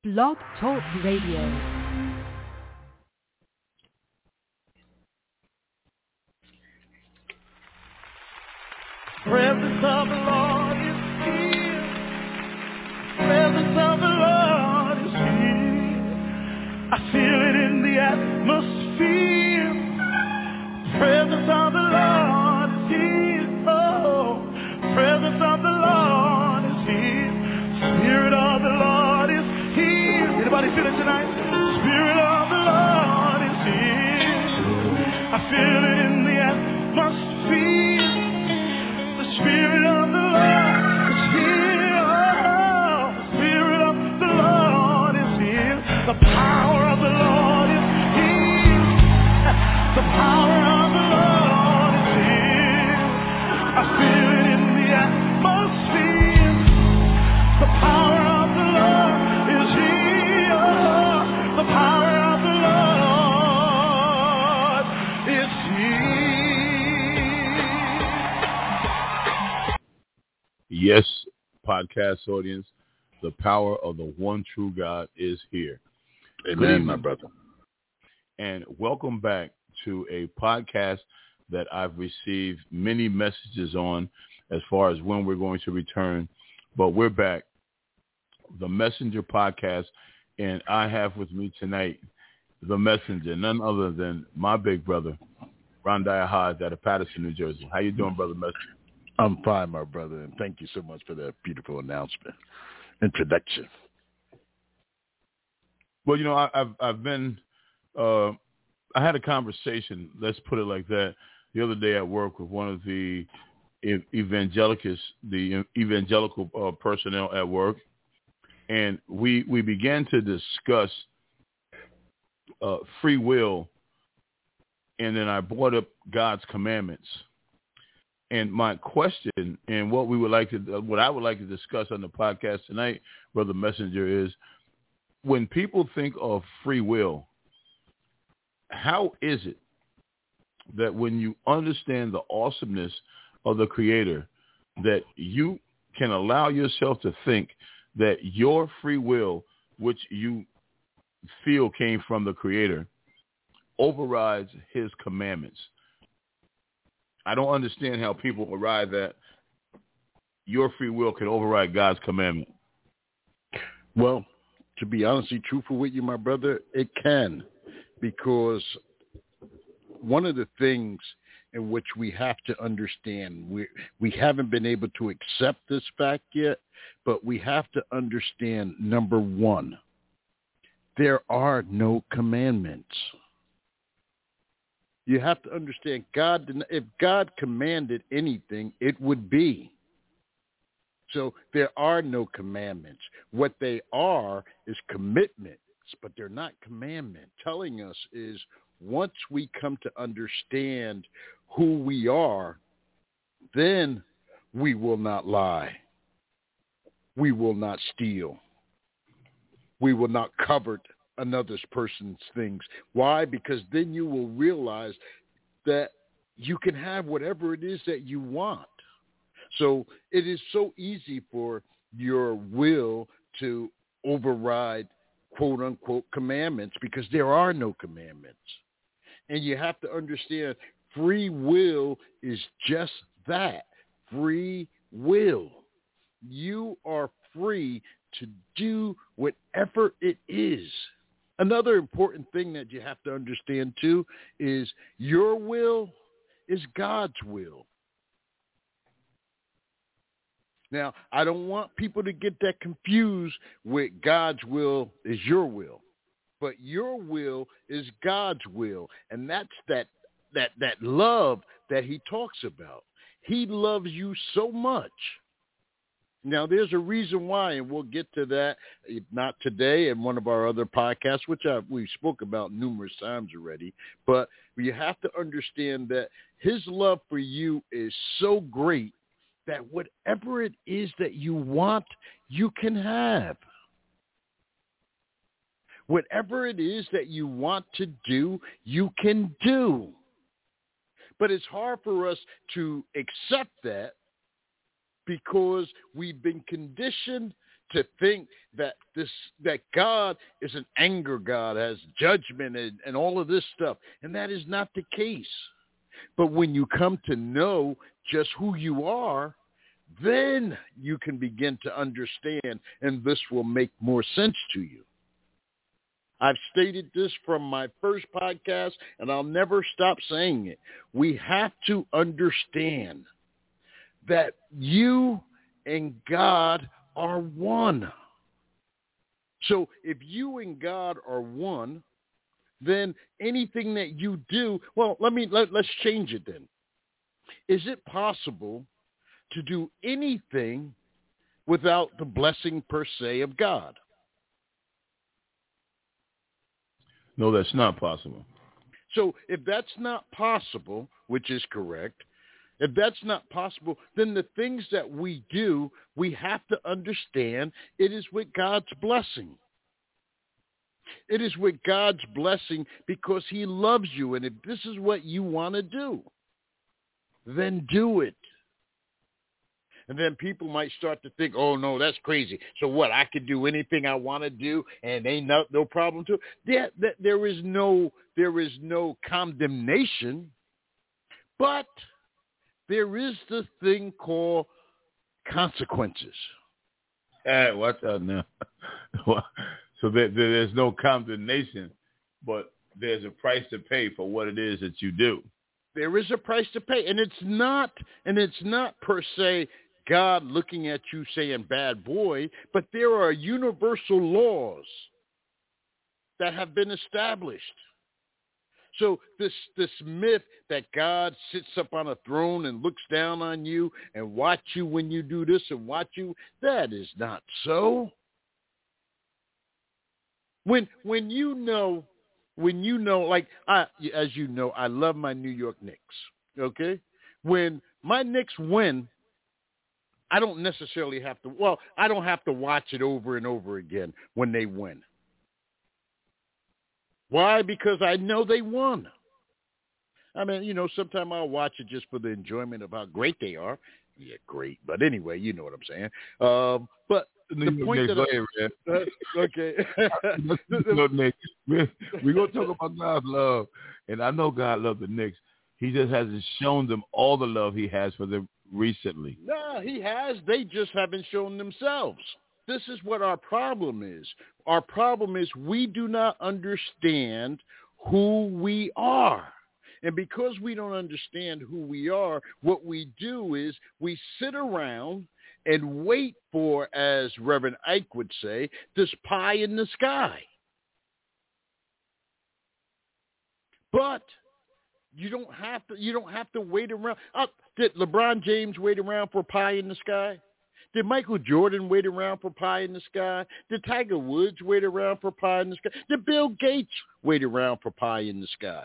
Blog Talk Radio. Presence of the Lord is here. Presence of the Lord is here. I feel it in the atmosphere. Presence of the Lord is here. Oh, presence of the Lord is here. Spirit of the Lord is here. Anybody feel it tonight? Spirit of the Lord is here. I feel it in the atmosphere. Spirit of the Lord is here. Oh, the Spirit of the Lord is here. The power of the Lord is here. The power of the Lord is here. I feel it in the atmosphere. The power of the Lord is here. Oh, the power of the Lord is here. Yes, podcast audience, the power of the one true God is here. Amen, my brother. And welcome back to a podcast that I've received many messages on as far as when we're going to return. But we're back, the Messenger Podcast, and I have with me tonight the messenger, none other than my big brother, Rondiah Hodge out of Paterson, New Jersey. How you doing, Brother Messenger? I'm fine, my brother, and thank you so much for that beautiful introduction. Well, you know, I've been, I had a conversation, let's put it like that, the other day at work with one of the evangelical personnel at work, and we began to discuss free will, and then I brought up God's commandments. And my question, and what I would like to discuss on the podcast tonight, Brother Messenger, is when people think of free will, how is it that when you understand the awesomeness of the Creator, that you can allow yourself to think that your free will, which you feel came from the Creator, overrides His commandments? I don't understand how people arrive at your free will can override God's commandment. Well, to be honestly truthful with you, my brother, it can, because one of the things in which we have to understand, we haven't been able to accept this fact yet, but we have to understand, number one, there are no commandments. You have to understand, if God commanded anything, it would be. So there are no commandments. What they are is commitments, but they're not commandments. Telling us is once we come to understand who we are, then we will not lie. We will not steal. We will not covet another person's things. Why? Because then you will realize that you can have whatever it is that you want. So it is so easy for your will to override quote unquote commandments, because there are no commandments. And you have to understand free will is just that, free will. You are free to do whatever it is. Another important thing that you have to understand, too, is your will is God's will. Now, I don't want people to get that confused with God's will is your will. But your will is God's will, and that's that love that he talks about. He loves you so much. Now, there's a reason why, and we'll get to that, if not today, in one of our other podcasts, which we spoke about numerous times already. But you have to understand that his love for you is so great that whatever it is that you want, you can have. Whatever it is that you want to do, you can do. But it's hard for us to accept that because we've been conditioned to think that God is an anger God, has judgment and all of this stuff. And that is not the case. But when you come to know just who you are, then you can begin to understand, and this will make more sense to you. I've stated this from my first podcast, and I'll never stop saying it. We have to understand that you and God are one. So if you and God are one, then anything that you do, well, let's change it then. Is it possible to do anything without the blessing per se of God? No, that's not possible. So if that's not possible, which is correct, if that's not possible, then the things that we do, we have to understand it is with God's blessing. It is with God's blessing because he loves you. And if this is what you want to do, then do it. And then people might start to think, oh, no, that's crazy. So what, I could do anything I want to do and ain't no problem to it? There is no condemnation, but there is this thing called consequences. Watch out now. So there's no condemnation, but there's a price to pay for what it is that you do. There is a price to pay, and it's not per se God looking at you saying bad boy, but there are universal laws that have been established. So this myth that God sits up on a throne and looks down on you and watch you when you do this and watch you, that is not so. When you know, like as you know, I love my New York Knicks. Okay, when my Knicks win, I don't necessarily have to. Well, I don't have to watch it over and over again when they win. Why? Because I know they won. I mean, sometimes I'll watch it just for the enjoyment of how great they are. Yeah, great. But anyway, you know what I'm saying. But the point that okay. No, Knicks. We're going to talk about God's love. And I know God loves the Knicks. He just hasn't shown them all the love he has for them recently. No, he has. They just haven't shown themselves. This is what our problem is. Our problem is we do not understand who we are. And because we don't understand who we are, what we do is we sit around and wait for, as Reverend Ike would say, this pie in the sky. But you don't have to wait around. Did LeBron James wait around for pie in the sky? Did Michael Jordan wait around for pie in the sky? Did Tiger Woods wait around for pie in the sky? Did Bill Gates wait around for pie in the sky?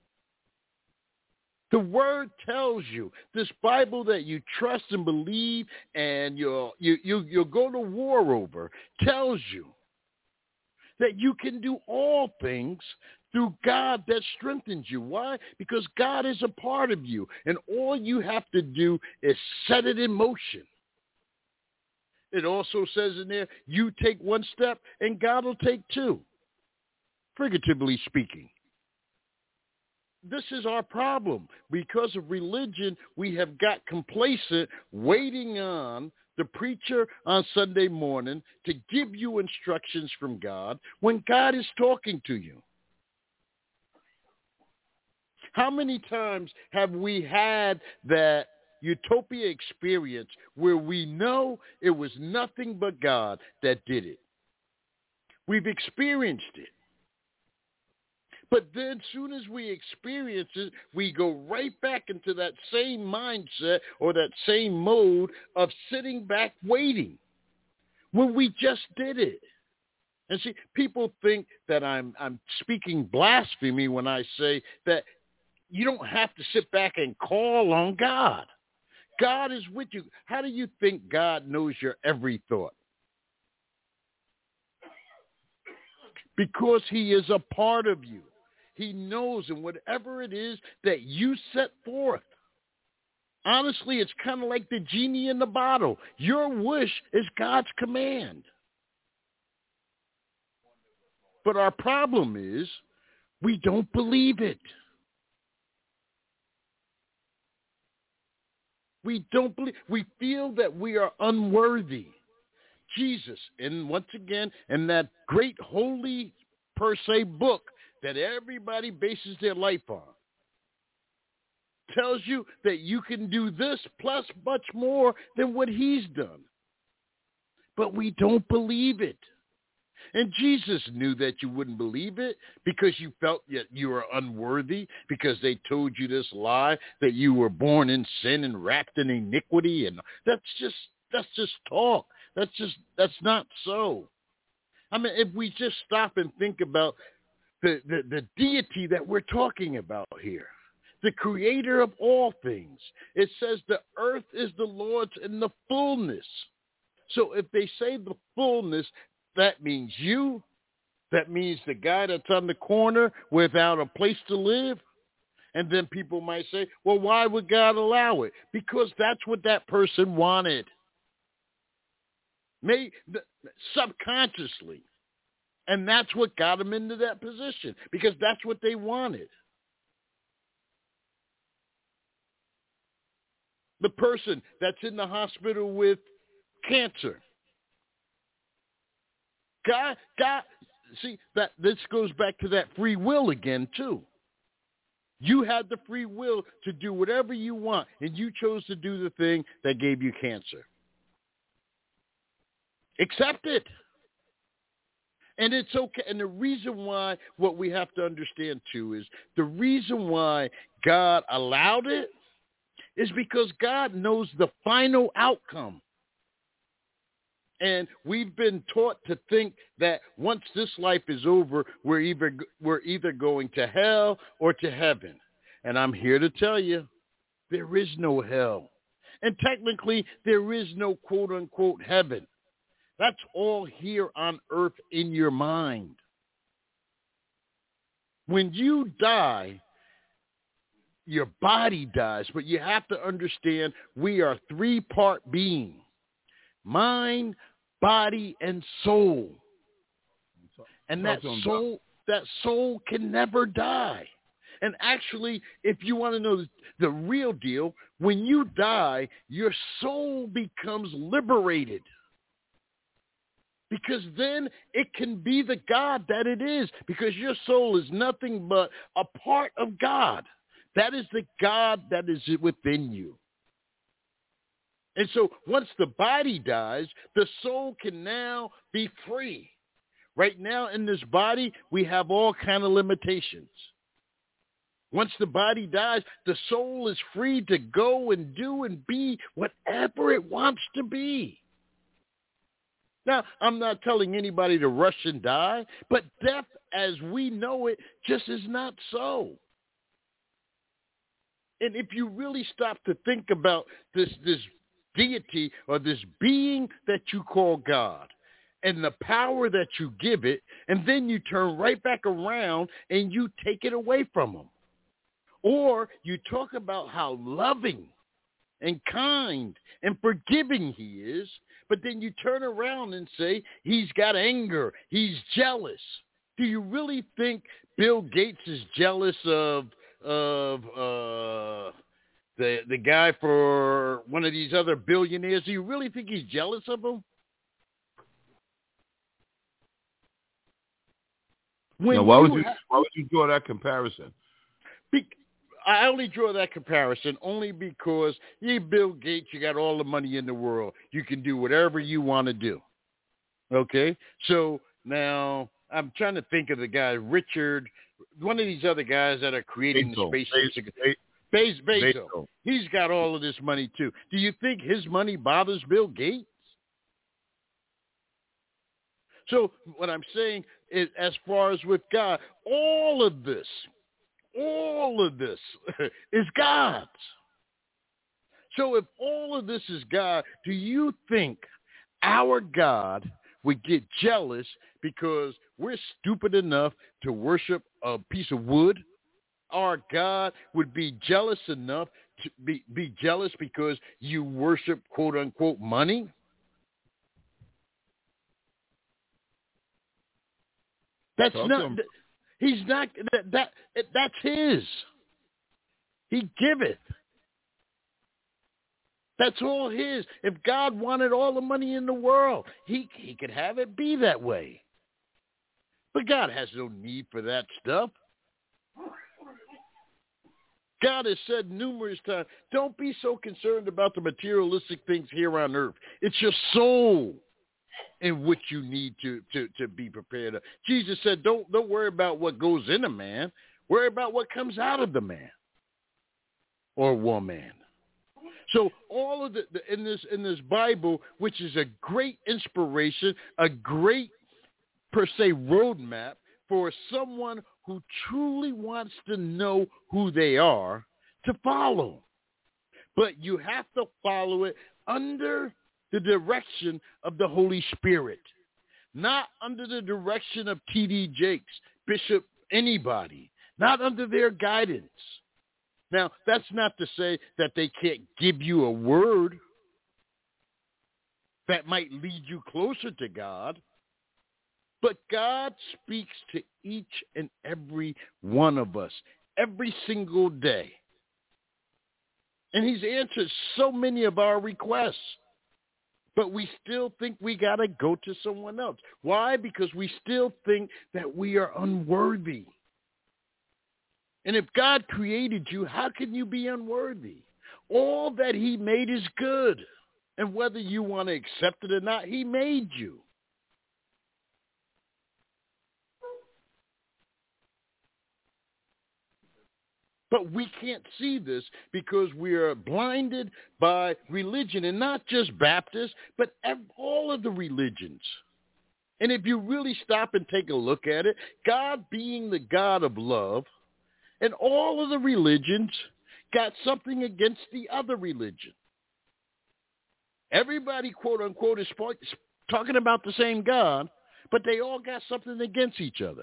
The word tells you, this Bible that you trust and believe and you'll go to war over, tells you that you can do all things through God that strengthens you. Why? Because God is a part of you, and all you have to do is set it in motion. It also says in there, you take one step and God will take two, figuratively speaking. This is our problem. Because of religion, we have got complacent, waiting on the preacher on Sunday morning to give you instructions from God when God is talking to you. How many times have we had that utopia experience where we know it was nothing but God that did it? We've experienced it. But then as soon as we experience it, we go right back into that same mindset or that same mode of sitting back waiting when we just did it. And see, people think that I'm speaking blasphemy when I say that you don't have to sit back and call on God. God is with you. How do you think God knows your every thought? Because he is a part of you. He knows, and whatever it is that you set forth, Honestly, it's kind of like the genie in the bottle. Your wish is God's command. But our problem is we don't believe it. We don't believe. We feel that we are unworthy. Jesus, and once again, in that great holy per se book that everybody bases their life on, tells you that you can do this plus much more than what he's done. But we don't believe it. And Jesus knew that you wouldn't believe it because you felt that you were unworthy, because they told you this lie that you were born in sin and wrapped in iniquity. And that's just talk. That's not so. I mean, if we just stop and think about the deity that we're talking about here, the creator of all things, it says the earth is the Lord's in the fullness. So if they say the fullness, that means you. That means the guy that's on the corner without a place to live. And then people might say, well, why would God allow it? Because that's what that person wanted. Subconsciously. And that's what got them into that position, because that's what they wanted. The person that's in the hospital with cancer. God, see, that this goes back to that free will again, too. You had the free will to do whatever you want, and you chose to do the thing that gave you cancer. Accept it. And it's okay. And the reason why, what we have to understand, too, is the reason why God allowed it is because God knows the final outcome. And we've been taught to think that once this life is over, we're either going to hell or to heaven. And I'm here to tell you, there is no hell. And technically, there is no quote-unquote heaven. That's all here on earth in your mind. When you die, your body dies, but you have to understand we are three-part being: mind, body, and soul. And that soul can never die. And actually, if you want to know the real deal, when you die, your soul becomes liberated. Because then it can be the God that it is, because your soul is nothing but a part of God. That is the God that is within you. And so once the body dies, the soul can now be free. Right now in this body, we have all kind of limitations. Once the body dies, the soul is free to go and do and be whatever it wants to be. Now, I'm not telling anybody to rush and die, but death as we know it just is not so. And if you really stop to think about this deity or this being that you call God and the power that you give it, and then you turn right back around and you take it away from him. Or you talk about how loving and kind and forgiving he is, but then you turn around and say he's got anger, he's jealous. Do you really think Bill Gates is jealous of the guy for one of these other billionaires? Do you really think he's jealous of him? Now, why would you draw that comparison? I only draw that comparison only because you, Bill Gates, you got all the money in the world. You can do whatever you want to do. Okay? So now I'm trying to think of the guy, Richard, one of these other guys that are creating the space. Bezos. He's got all of this money too. Do you think his money bothers Bill Gates? So what I'm saying is, as far as with God, all of this is God's. So if all of this is God, do you think our God would get jealous because we're stupid enough to worship a piece of wood our God would be jealous enough to be jealous because you worship, quote unquote, money? That's not. He's not. That's his. He giveth. That's all his. If God wanted all the money in the world, he could have it be that way. But God has no need for that stuff. God has said numerous times, don't be so concerned about the materialistic things here on earth. It's your soul in which you need to be prepared. Jesus said, don't worry about what goes in a man. Worry about what comes out of the man or woman. So all of in this Bible, which is a great inspiration, a great per se roadmap for someone who truly wants to know who they are to follow. But you have to follow it under the direction of the Holy Spirit, not under the direction of T.D. Jakes, Bishop, anybody, not under their guidance. Now, that's not to say that they can't give you a word that might lead you closer to God, but God speaks to each and every one of us every single day. And he's answered so many of our requests. But we still think we got to go to someone else. Why? Because we still think that we are unworthy. And if God created you, how can you be unworthy? All that he made is good. And whether you want to accept it or not, he made you. But we can't see this because we are blinded by religion, and not just Baptists, but all of the religions. And if you really stop and take a look at it, God being the God of love, and all of the religions got something against the other religion. Everybody, quote unquote, is talking about the same God, but they all got something against each other.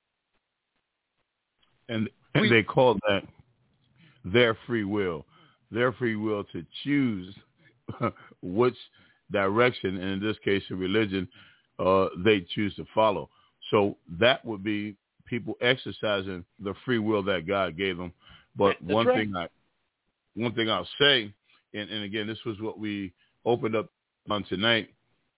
And they call that their free will to choose which direction, and in this case, a religion, they choose to follow. So that would be people exercising the free will that God gave them. But That's one right. thing I'll say, and again, this was what we opened up on tonight.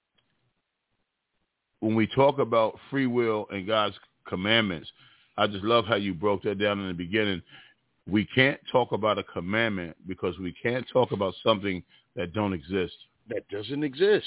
When we talk about free will and God's commandments, I just love how you broke that down in the beginning. We can't talk about a commandment because we can't talk about something that don't exist. That doesn't exist.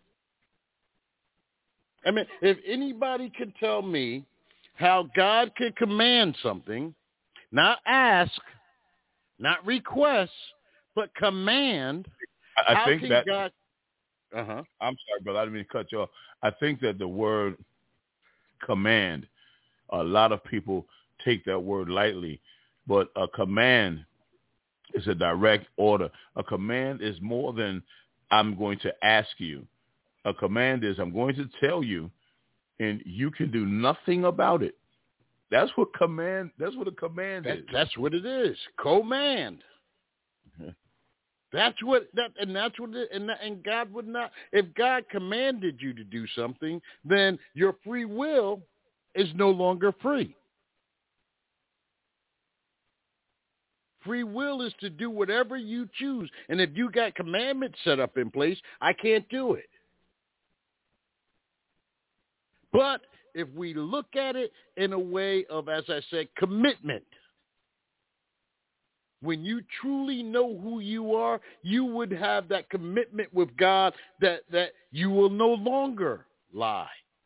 I mean, if anybody can tell me how God can command something, not ask, not request, but command, I think that God... I'm sorry, brother. I didn't mean to cut you off. I think that the word command, a lot of people take that word lightly, but a command is a direct order. A command is more than I'm going to ask you. A command is I'm going to tell you, and you can do nothing about it. That's what a command is. That's what it is. Command. That's what and God would not. If God commanded you to do something, then your free will is no longer free. Free will is to do whatever you choose. And if you got commandments set up in place, I can't do it. But if we look at it in a way of, as I said, commitment, when you truly know who you are, you would have that commitment with God that you will no longer lie.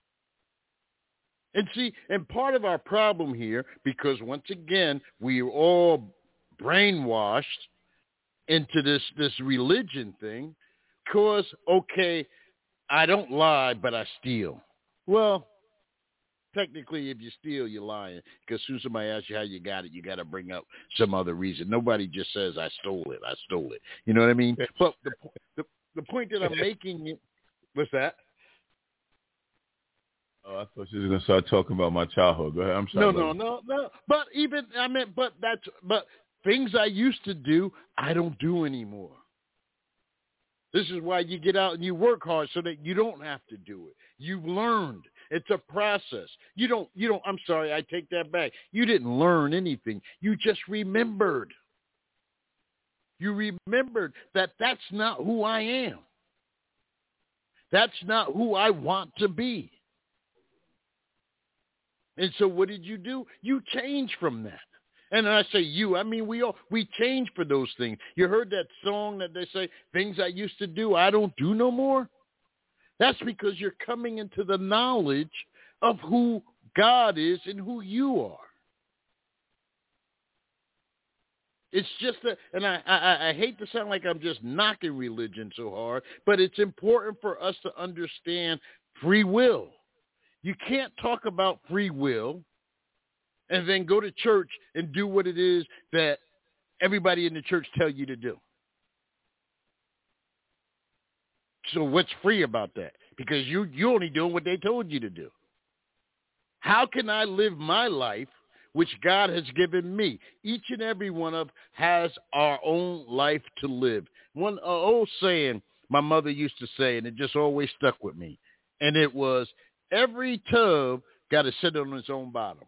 And see, and part of our problem here, because once again, we are all brainwashed into this religion thing, because, okay, I don't lie, but I steal. Well, technically, if you steal, you're lying, because as soon as somebody asks you how you got it, you got to bring up some other reason. Nobody just says, I stole it. You know what I mean? But the point that I'm making, what's that? Oh, I thought you were going to start talking about my childhood. Go ahead. I'm sorry. No. But but things I used to do, I don't do anymore. This is why you get out and you work hard so that you don't have to do it. You've learned. It's a process. You don't, I'm sorry, I take that back. You didn't learn anything. You just remembered. You remembered that that's not who I am. That's not who I want to be. And so what did you do? You changed from that. And I say you, I mean we change for those things. You heard that song that they say, things I used to do, I don't do no more? That's because you're coming into the knowledge of who God is and who you are. It's just that, and I hate to sound like I'm just knocking religion so hard, but it's important for us to understand free will. You can't talk about free will and then go to church and do what it is that everybody in the church tell you to do. So what's free about that? Because you're only doing what they told you to do. How can I live my life, which God has given me? Each and every one of us has our own life to live. One old saying my mother used to say, and it just always stuck with me, and it was, every tub got to sit on its own bottom.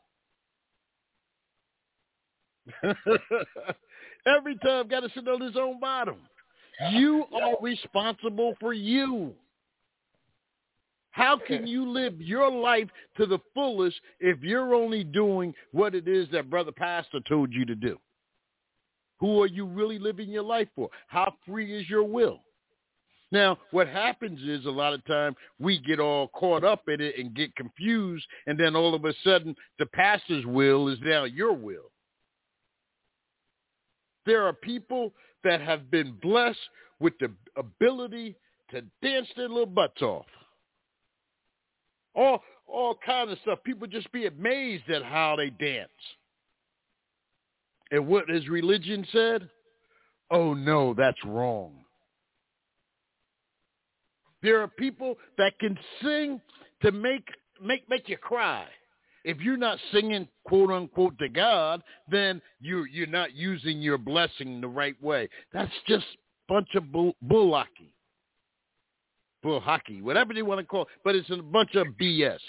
Every tub got to sit on its own bottom. You are responsible for you. How can you live your life to the fullest if you're only doing what it is that Brother Pastor told you to do? Who are you really living your life for? How free is your will? Now, what happens is a lot of time we get all caught up in it and get confused, and then all of a sudden the pastor's will is now your will. There are people that have been blessed with the ability to dance their little butts off. All kind of stuff. People just be amazed at how they dance. And what has religion said? Oh, no, that's wrong. There are people that can sing to make you cry. If you're not singing, quote unquote, to God, then you're not using your blessing the right way. That's just a bunch of bull hockey, whatever they want to call it, but it's a bunch of BS.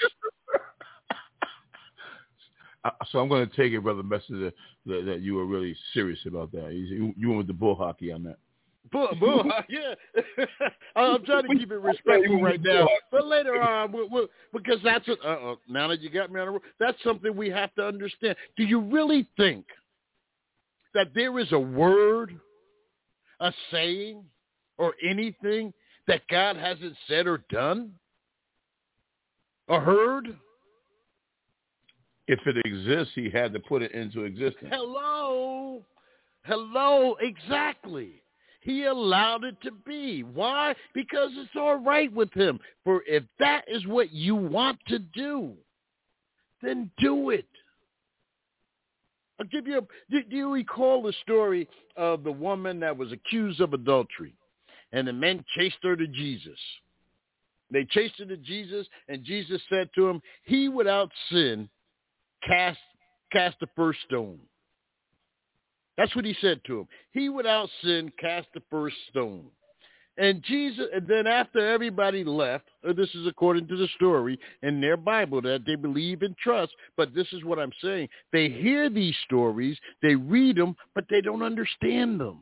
So I'm going to take it, Brother Messenger, that you were really serious about that. You went with the bull hockey on that. Bull, yeah. I'm trying to keep it respectful right now, but later on, because that's now that you got me on the road, that's something we have to understand. Do you really think that there is a word, a saying, or anything that God hasn't said or done or heard? If it exists, he had to put it into existence. Hello, exactly. He allowed it to be. Why? Because it's all right with him. For if that is what you want to do, then do it. I'll give you do you recall the story of the woman that was accused of adultery, and the men chased her to Jesus? They chased her to Jesus, and Jesus said to him, "He without sin cast the first stone." That's what he said to him. He without sin cast the first stone. And Jesus, and then after everybody left, this is according to the story in their Bible that they believe and trust, but this is what I'm saying. They hear these stories, they read them, but they don't understand them.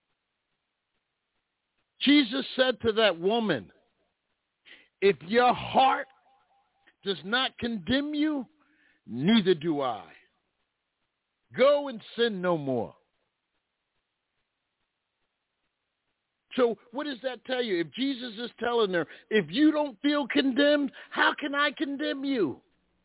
Jesus said to that woman, if your heart does not condemn you, neither do I. Go and sin no more. So what does that tell you? If Jesus is telling her, if you don't feel condemned, how can I condemn you?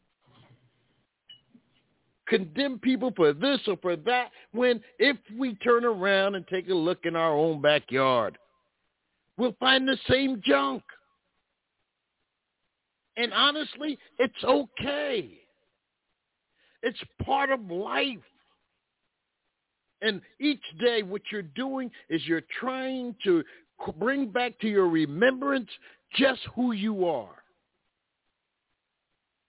Condemn people for this or for that, when if we turn around and take a look in our own backyard, we'll find the same junk. And honestly, it's okay. It's part of life. And each day what you're doing is you're trying to bring back to your remembrance just who you are.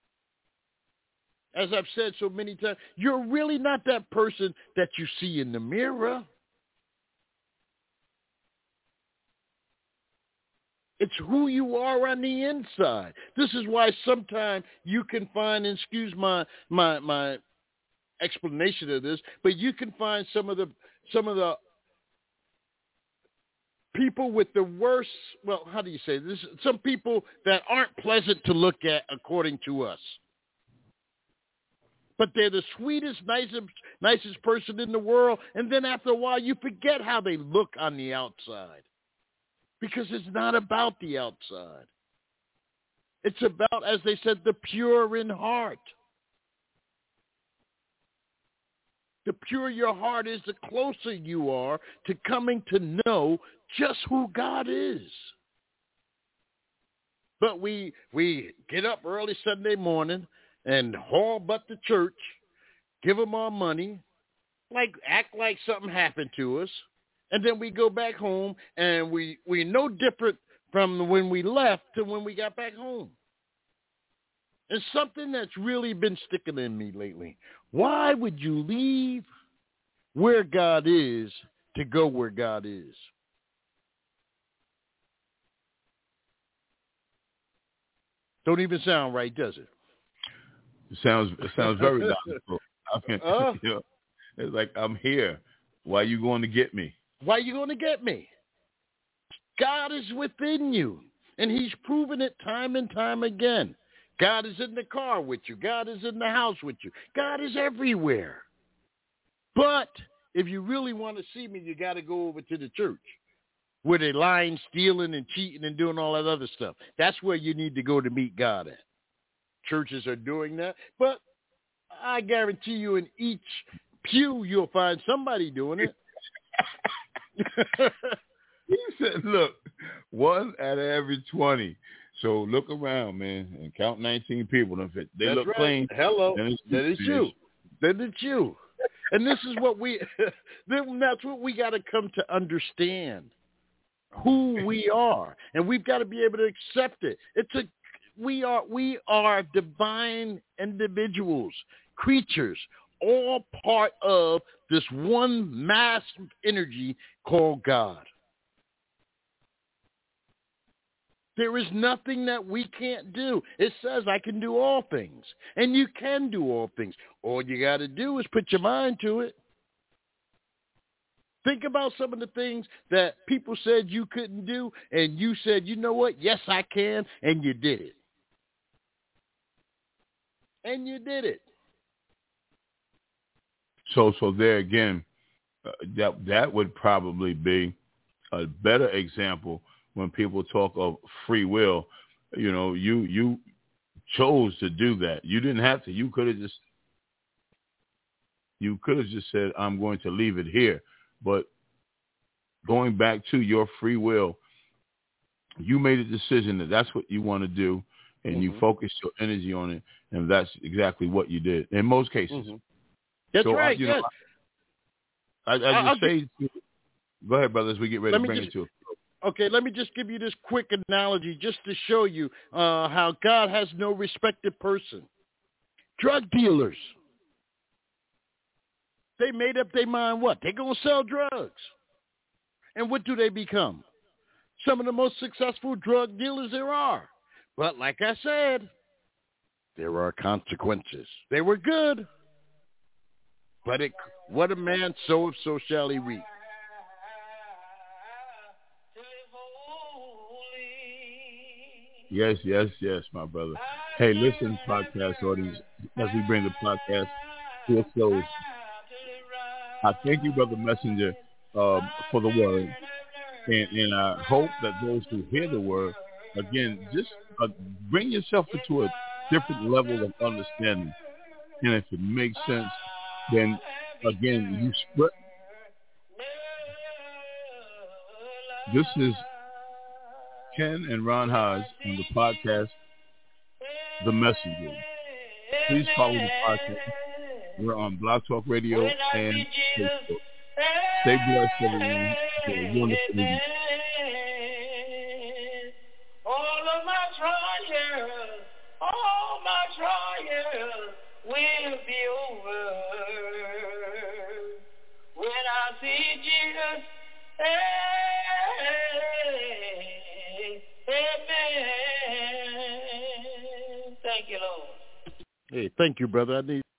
as I've said so many times, you're really not that person that you see in the mirror. It's who you are on the inside. This is why sometimes you can find, and excuse my explanation of this, but you can find some of the people with the worst, well, how do you say this? Some people that aren't pleasant to look at according to us. But they're the sweetest, nicest person in the world, and then after a while you forget how they look on the outside. Because it's not about the outside. It's about, as they said, the pure in heart. The purer your heart is, the closer you are to coming to know just who God is. But we get up early Sunday morning and haul butt to church, give them our money, act like something happened to us. And then we go back home, and we're no different from when we left to when we got back home. It's something that's really been sticking in me lately. Why would you leave where God is to go where God is? Don't even sound right, does it? It sounds very logical. I mean, it's like, I'm here. Why are you going to get me? Why are you going to get me? God is within you, and he's proven it time and time again. God is in the car with you. God is in the house with you. God is everywhere. But if you really want to see me, you got to go over to the church where they're lying, stealing, and cheating and doing all that other stuff. That's where you need to go to meet God at. Churches are doing that. But I guarantee you in each pew you'll find somebody doing it. He said, look, 1 out of every 20. So look around, man, and count 19 people. If they That's look right. clean, hello, that is you. That is you. And this is what that's what we got to come to understand, who we are. And we've got to be able to accept it. We are divine individuals, creatures, all part of this one mass energy called God. There is nothing that we can't do. It says I can do all things, and you can do all things. All you got to do is put your mind to it. Think about some of the things that people said you couldn't do, and you said, you know what, yes, I can, and you did it. And you did it. So there again, that would probably be a better example when people talk of free will. You know, you chose to do that. You didn't have to. You could have just said, I'm going to leave it here. But going back to your free will, you made a decision that that's what you want to do, and you focused your energy on it, and that's exactly what you did in most cases. Mm-hmm. That's so, right. Yes. I just say, go ahead, brother, as we get ready to bring it to. Okay, let me just give you this quick analogy just to show you how God has no respected person. Drug dealers. They made up their mind what? They're going to sell drugs. And what do they become? Some of the most successful drug dealers there are. But like I said, there are consequences. They were good. But what a man soweth, so shall he reap. Yes, my brother. Hey, listen, podcast audience, as we bring the podcast to a close, I thank you, Brother Messenger, for the word. And I hope that those who hear the word, again, just bring yourself into a different level of understanding. And if it makes sense, then, again, you spread. This is Ken and Ron Hodge on the podcast, The Messenger. Please follow the podcast. We're on Blog Talk Radio and Facebook. Stay blessed, everyone. Have a wonderful evening. All will be over when I see Jesus. Amen. Thank you, Lord. Hey, thank you, brother. I need